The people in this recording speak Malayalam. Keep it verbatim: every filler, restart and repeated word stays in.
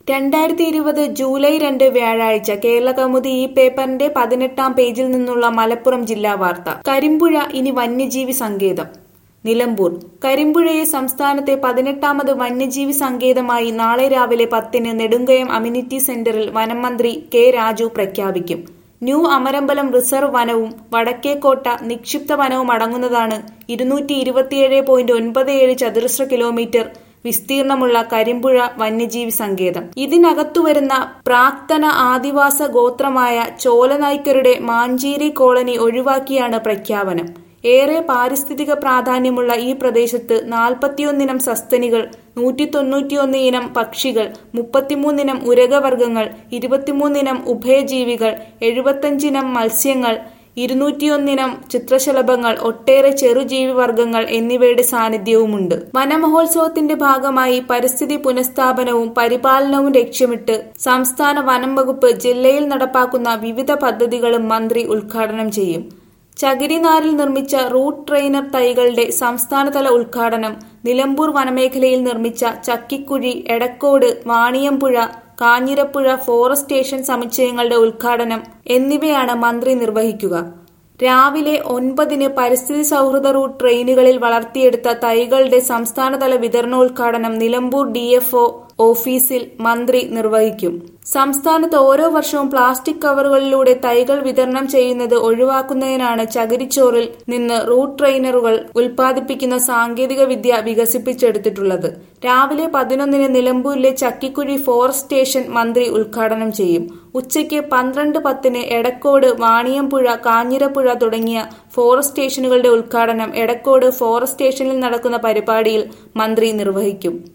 രണ്ടായിരത്തി ഇരുപത് ജൂലൈ രണ്ട് വ്യാഴാഴ്ച കേരളകൗമുദി ഈ പേപ്പറിന്റെ പതിനെട്ടാം പേജിൽ നിന്നുള്ള മലപ്പുറം ജില്ലാ വാർത്ത. കരിമ്പുഴ ഇനി വന്യജീവി സങ്കേതം. നിലമ്പൂർ. കരിമ്പുഴയെ സംസ്ഥാനത്തെ പതിനെട്ടാമത് വന്യജീവി സങ്കേതമായി നാളെ രാവിലെ പത്തിന് നെടുങ്കയം അമ്യൂണിറ്റി സെന്ററിൽ വനംമന്ത്രി കെ രാജു പ്രഖ്യാപിക്കും. ന്യൂ അമരമ്പലം റിസർവ് വനവും വടക്കേക്കോട്ട നിക്ഷിപ്ത വനവും അടങ്ങുന്നതാണ് ഇരുന്നൂറ്റി ഇരുപത്തിയേഴ് പോയിന്റ് ഒൻപത് ഏഴ് ചതുരശ്ര കിലോമീറ്റർ വിസ്തീർണമുള്ള കരിമ്പുഴ വന്യജീവി സങ്കേതം. ഇതിനകത്തുവരുന്ന പ്രാക്തന ആദിവാസ ഗോത്രമായ ചോലനായ്ക്കരുടെ മാഞ്ചേരി കോളനി ഒഴിവാക്കിയാണ് പ്രഖ്യാപനം. ഏറെ പാരിസ്ഥിതിക പ്രാധാന്യമുള്ള ഈ പ്രദേശത്ത് നാൽപ്പത്തിയൊന്നിനം സസ്തനികൾ, നൂറ്റി തൊണ്ണൂറ്റിയൊന്ന് ഇനം പക്ഷികൾ, മുപ്പത്തിമൂന്നിനം ഉരഗവർഗ്ഗങ്ങൾ, ഇരുപത്തിമൂന്നിനം ഉഭയജീവികൾ, എഴുപത്തഞ്ചിനം മത്സ്യങ്ങൾ, ഇരുന്നൂറ്റിയൊന്നിനം ചിത്രശലഭങ്ങൾ, ഒട്ടേറെ ചെറുജീവിവർഗ്ഗങ്ങൾ എന്നിവയുടെ സാന്നിധ്യവുമുണ്ട്. വനമഹോത്സവത്തിന്റെ ഭാഗമായി പരിസ്ഥിതി പുനഃസ്ഥാപനവും പരിപാലനവും ലക്ഷ്യമിട്ട് സംസ്ഥാന വനം വകുപ്പ് ജില്ലയിൽ നടപ്പാക്കുന്ന വിവിധ പദ്ധതികളും മന്ത്രി ഉദ്ഘാടനം ചെയ്യും. ചകിരിനാരിൽ നിർമ്മിച്ച റൂട്ട് ട്രെയിനർ തൈകളുടെ സംസ്ഥാനതല ഉദ്ഘാടനം, നിലമ്പൂർ വനമേഖലയിൽ നിർമ്മിച്ച ചക്കിക്കുഴി, എടക്കോട്, വാണിയമ്പുഴ, കാഞ്ഞിരപ്പുഴ ഫോറസ്റ്റ് സ്റ്റേഷൻ സമുച്ചയങ്ങളുടെ ഉദ്ഘാടനം എന്നിവയാണ് മന്ത്രി നിർവഹിക്കുക. രാവിലെ ഒൻപതിന് പരിസ്ഥിതി സൗഹൃദ റൂട്ട് ട്രെയിനുകളിൽ വളർത്തിയെടുത്ത തൈകളുടെ സംസ്ഥാനതല വിതരണോദ്ഘാടനം നിലമ്പൂർ ഡി എഫ് ഒ ഓഫീസിൽ മന്ത്രി നിർവഹിക്കും. സംസ്ഥാനത്ത് ഓരോ വർഷവും പ്ലാസ്റ്റിക് കവറുകളിലൂടെ തൈകൾ വിതരണം ചെയ്യുന്നത് ഒഴിവാക്കുന്നതിനാണ് ചകിരിച്ചോറിൽ നിന്ന് റൂട്ട് ട്രെയിനറുകൾ ഉൽപ്പാദിപ്പിക്കുന്ന സാങ്കേതിക വിദ്യ വികസിപ്പിച്ചെടുത്തിട്ടുള്ളത്. രാവിലെ പതിനൊന്നിന് നിലമ്പൂരിലെ ചക്കിക്കുഴി ഫോറസ്റ്റ് സ്റ്റേഷൻ മന്ത്രി ഉദ്ഘാടനം ചെയ്യും. ഉച്ചയ്ക്ക് പന്ത്രണ്ട് പത്തിന് എടക്കോട്, വാണിയമ്പുഴ, കാഞ്ഞിരപ്പുഴ തുടങ്ങിയ ഫോറസ്റ്റ് സ്റ്റേഷനുകളുടെ ഉദ്ഘാടനം എടക്കോട് ഫോറസ്റ്റ് സ്റ്റേഷനിൽ നടക്കുന്ന പരിപാടിയിൽ മന്ത്രി നിർവഹിക്കും.